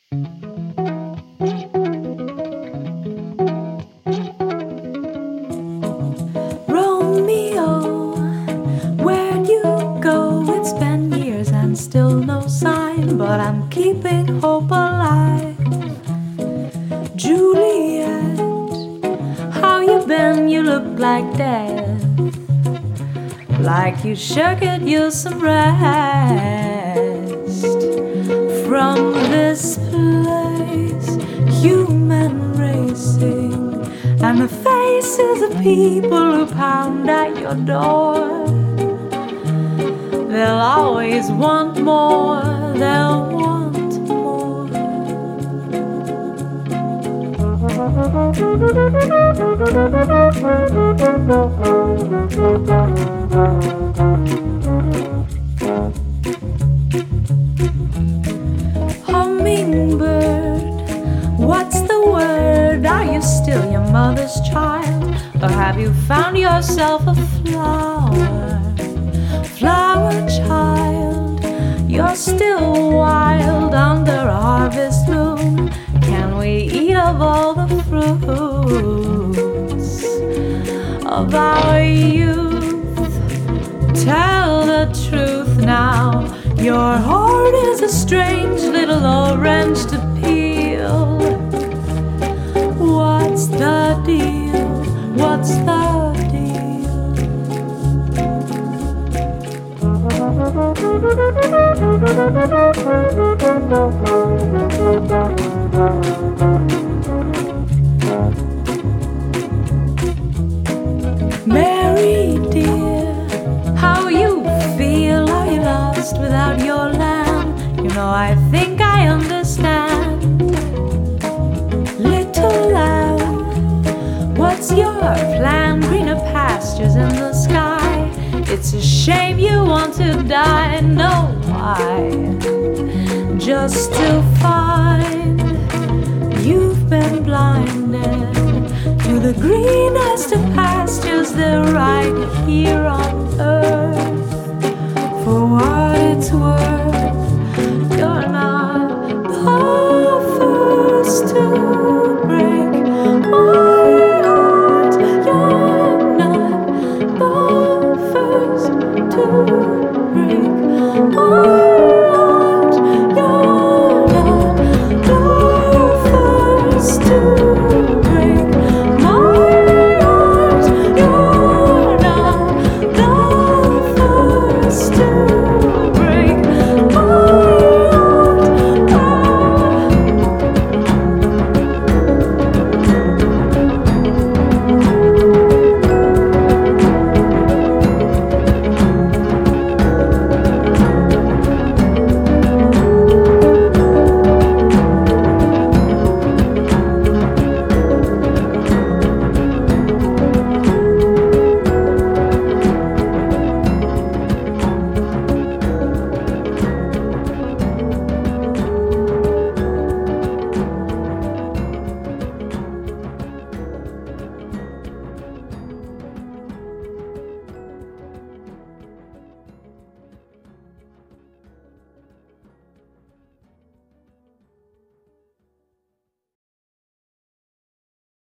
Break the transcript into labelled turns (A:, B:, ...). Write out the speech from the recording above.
A: Romeo, where'd you go? It's been years and still no sign, but I'm keeping hope alive. Juliet, how you been? You look like death, like you sure could use some rest. From this place, human racing, and the faces of people who pound at your door. They'll always want more, they'll want more. Hummingbird, what's the word? Are you still your mother's child? Or have you found yourself a flower? Flower child, you're still wild under a harvest moon. Can we eat of all the fruits of our youth? Tell the truth now. Your heart is a strange little orange to peel. What's the deal? What's the deal? Mary dear, how you feel? Are you lost without your lamb? You know, I think I understand. Little lamb, what's your plan? Greener pastures in the sky. It's a shame you want to die. No, why? Just to find you've been blinded to the greenest of pastures. They're right here on earth.